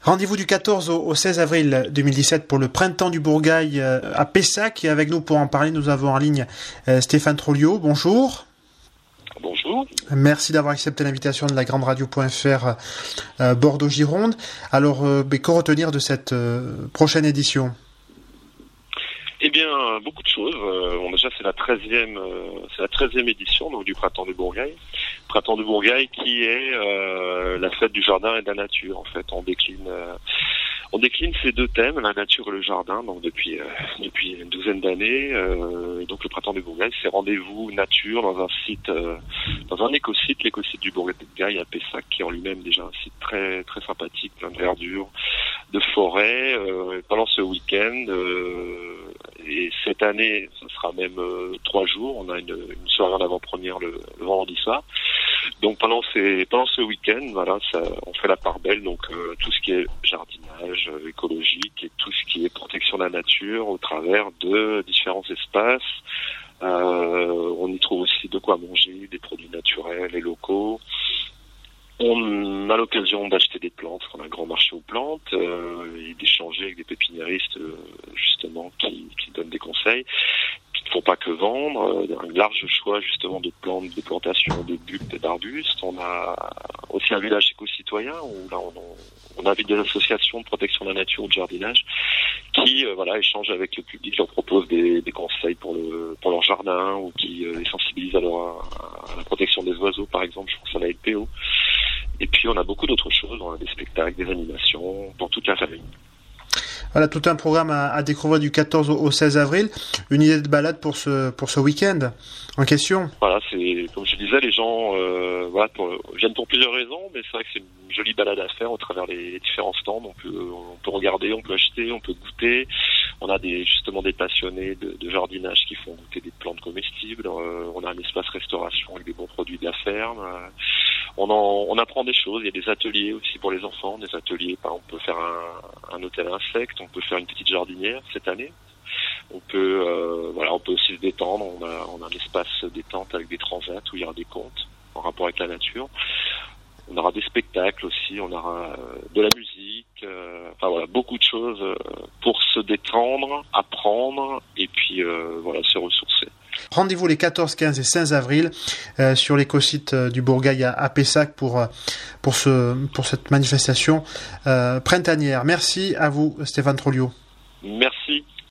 Rendez-vous du 14 au 16 avril 2017 pour le Printemps du Bourgail à Pessac. Et avec nous pour en parler, nous avons en ligne Stéphane Trolliot. Bonjour. Bonjour. Merci d'avoir accepté l'invitation de la Grande Radio.fr Bordeaux-Gironde. Alors, que retenir de cette prochaine édition ? Eh bien, beaucoup de choses. Déjà, c'est la 13e édition donc, du Printemps du Bourgail. Printemps du Bourgail qui est la fête du jardin et de la nature. En fait, on décline ces deux thèmes, la nature et le jardin, donc depuis une douzaine d'années. Donc le Printemps du Bourgail, c'est rendez-vous nature dans un site, dans un écosite, l'écosite du Bourgail à Pessac, qui est en lui-même déjà un site très très sympathique, plein de verdure, de forêt. Pendant ce week-end, et cette année, ce sera même 3 jours. On a une soirée en avant-première le vendredi soir. Donc pendant ce week-end, voilà, on fait la part belle. Donc tout ce qui est jardinage écologique et tout ce qui est protection de la nature au travers de différents espaces. On y trouve aussi de quoi manger, des produits naturels et locaux. On a l'occasion d'acheter des plantes, parce qu'on a un grand marché aux plantes, et d'échanger avec des pépiniéristes justement qui donnent des conseils, qui ne font pas que vendre. Un large choix justement de plantes, de plantations, de bulbes et d'arbustes. On a aussi un village éco-citoyen où là on invite des associations de protection de la nature ou de jardinage qui échangent avec le public, leur proposent des conseils pour leur jardin ou qui les sensibilisent à la protection des oiseaux par exemple. Je pense à la LPO. Et puis on a beaucoup d'autres choses, on a des spectacles, des animations pour toute la famille. Voilà, tout un programme à découvrir du 14 au 16 avril. Une idée de balade pour ce week-end en question. Voilà, c'est comme je disais, les gens viennent pour plusieurs raisons, mais c'est vrai que c'est une jolie balade à faire au travers les différents stands. On peut regarder, on peut acheter, on peut goûter. On a justement des passionnés de jardinage qui font goûter des plantes comestibles. On a un espace restauration avec des bons produits de la ferme. On apprend des choses. Il y a des ateliers aussi pour les enfants, des ateliers. On peut faire un hôtel insectes, on peut faire une petite jardinière cette année. On peut aussi se détendre. On a un espace détente avec des transats où il y aura des contes en rapport avec la nature. On aura des spectacles aussi, on aura de la musique, beaucoup de choses pour se détendre, apprendre et puis se ressourcer. Rendez-vous les 14, 15 et 16 avril sur l'écosite du Bourgail à Pessac pour cette manifestation printanière. Merci à vous, Stéphane Trolliot. Merci.